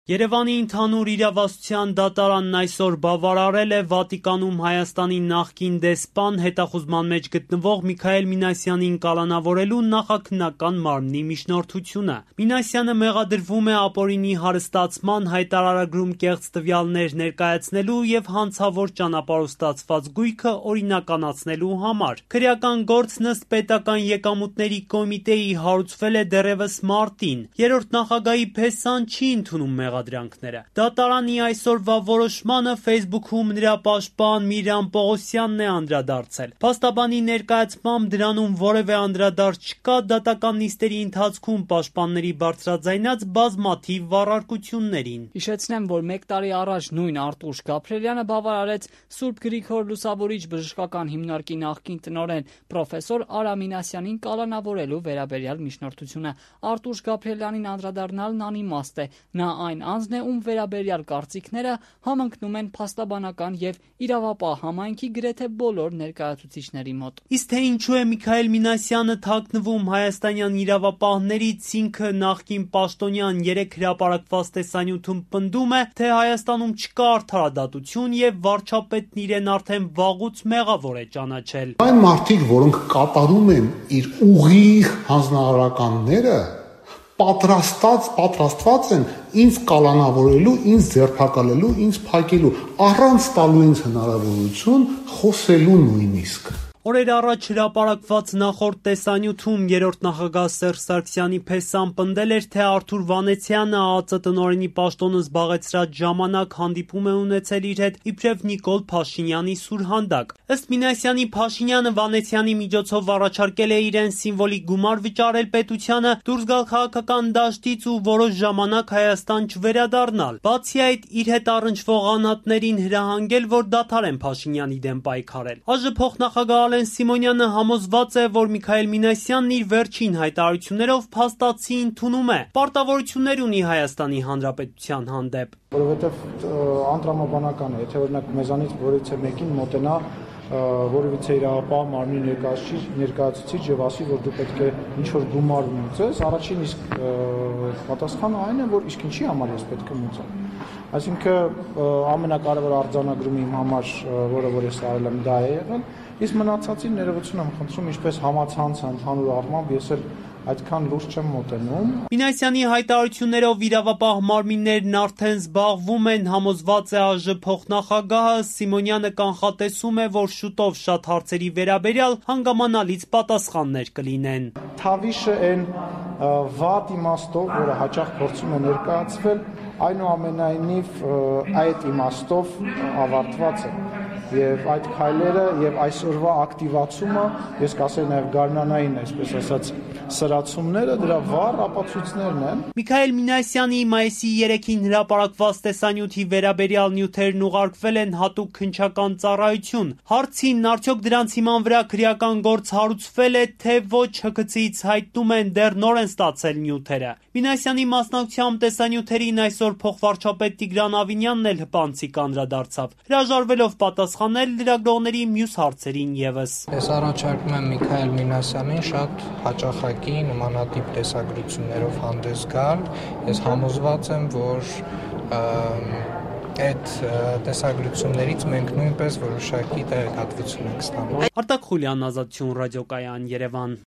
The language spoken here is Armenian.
Երևանի ընդհանուր իրավասության դատարանն այսօր բավարարել է Վատիկանում Հայաստանի նախկին դեսպան, հետախուզման մեջ գտնվող Միքայել Մինասյանին կալանավորելու նախաքննական մարմնի միջնորդությունը։ Մինասյանը մեղադրվում է ապօրինի հարստացման, հայտարարագրում կեղծ տվյալներ ներկայացնելու եւ հանցավոր ճանապարհով ստացված գույքը օրինականացնելու համար։ Քրեական գործն ըստ պետական եկամուտների կոմիտեի հարուցվել է դեռևս մարտին։ Երրորդ նախագահի փեսան չի ընդունում մեղադրանքները։ Դատարանի այսօրվա որոշմանը Facebook-ում նրա պաշտպան Միրիամ Պողոսյանն է անդրադարձել։ Փաստաբանի ներկայացմամբ դրանում որևէ անդրադարձ չկա դատական նիստերի ընթացքում պաշտպանների բարձրաձայնած բազմաթիվ վառարկություններին։ Հիշեցնեմ, որ 1 տարի առաջ նույն Արտուշ Գաբրիելյանը բավարարեց Սուրբ Գրիգոր Լուսավորիչ բժշկական հիմնարկի նախկին տնօրեն պրոֆեսոր Արա Մինասյանին կալանավորելու վերաբերյալ միջնորդությունը։ Արտուշ Գաբրիելյանին անդրադառնալն անիմաստ է։ Նա այն անձն է, ում վերաբերյալ կարծիքները համընկնում են փաստաբանական եւ իրավապահ համայնքի գրեթե բոլոր ներկայացուցիչների մոտ։ Իսկ թե ինչու է Միքայել Մինասյանը թաքնվում հայաստանյան իրավապահներից, ինքը նախկին պաշտոնյան 3 հրապարակված տեսանյութում պնդում է, թե Հայաստանում չկա արդարադատություն եւ վարչապետն իրեն արդեն վաղուց մեղավոր է ճանաչել։ Այն մարդիկ, որոնք կատարում են իր ուղիղ հանձնարարականները, պատրաստված են ինձ կալանավորելու, ինձ ձերբակալելու, ինձ փակելու, առանց տալու ինձ հնարավորություն խոսելու նույնիսկ։ Օրեր առաջ հրապարակված նախորդ տեսանյութում երրորդ նախագահ Սերժ Սարգսյանի փեսան պնդել էր, թե Արթուր Վանեցյանը ԱԱԾ տնօրենի պաշտոնը զբաղեցրած ժամանակ հանդիպում է ունեցել իր հետ իբրև Նիկոլ Փաշինյանի սուրհանդակ։ Ըստ Մինասյանի, Փաշինյանը Վանեցյանի միջոցով առաջարկել է իրեն սիմվոլիկ գումար վճարել պետությանը, դուրս գալ քաղաքական դաշտից ու որոշ ժամանակ Հայաստան չվերադառնալ։ Բացի այդ, իր հետ առնչվող անհատներին հրահանգել, որ դադարեն Փաշինյանի դեմ պայքարել։ ԱԺ փոխնախագահ Ալեն Սիմոնյանը համոզված է, որ Միքայել Մինասյանն իր վերջին հայտարարություններով փաստացի ընդունում է, պարտավորություններ ունի Հայաստանի Հանրապետության հանդեպ։ Որովհետև անտրամաբանական է, եթե օրինակ մեզանից որևիցե մեկին մոտենա որևիցե իրավապահ մարմնի ներկայացուցիչ եւ ասի, որ դու պետք է ինչ-որ գումար ունեցես, առաջին իսկ պատասխանը այն է, որ իսկ ինչի համար ես պետք է ունեցեմ։ Այսինքն ամենակարևոր արձանագրումը իմ համար, որը որ ես արել եմ, դա է եղել, իսկ մնացածին ներողություն եմ խնդրում, ինչպես համացանց ընդհանուր առմամբ ես էլ այդքան լուրջ չեմ մոտենում։ Մինասյանի հայտարարություններով իրավապահ մարմիններն արդեն զբաղվում են, համոզված է ԱԺ փոխնախագահը։ Սիմոնյանը կանխատեսում է, որ շուտով շատ հարցերի վերաբերյալ հանգամանալից պատասխաններ կլինեն։ Թավիշը այն վատ իմաստով, որը հաճախ փորձում է ներկայացվել, այնուամենայնիվ այդ իմաստով ավարտված է։ Եվ այդ քայլերը եւ այսօրվա ակտիվացումը, ես կասեի նաեւ գարնանային, այսպես ասած, սրացումները դրա վառ ապացույցներն են։ Միքայել Մինասյանի մայիսի 3-ին հրապարակված տեսանյութի վերաբերյալ նյութերն ուղարկվել են հատուկ քննչական ծառայություն։ Հարցին արդյոք դրանց հիման վրա քրեական գործ հարուցվել է, թե ոչ, ՀՔՑ-ից հայտնում են դեռ նոր են ստացել նյութերը։ Մինասյանի մասնակցությամբ տեսանյութերին այսօր փոխվարչապետ Տիգրան Ավինյանն էլ հպանցիկ անդրադարձավ, հրաժարվելով պատասխանել լրագրողների մյուս հարցերին եւս։ Ես առաջարկում եմ Միքայել Մինասյանին շատ հաճախակի նմանատիպ տեսագրություններով հանդես գալ։ Ես համոզված եմ, որ այդ տեսագրություններից մենք նույնպես որոշակի տեղեկատվություն ենք ստանում։ Արտակ Խուլյան, Ազատություն ռադիոկայան, Երևան։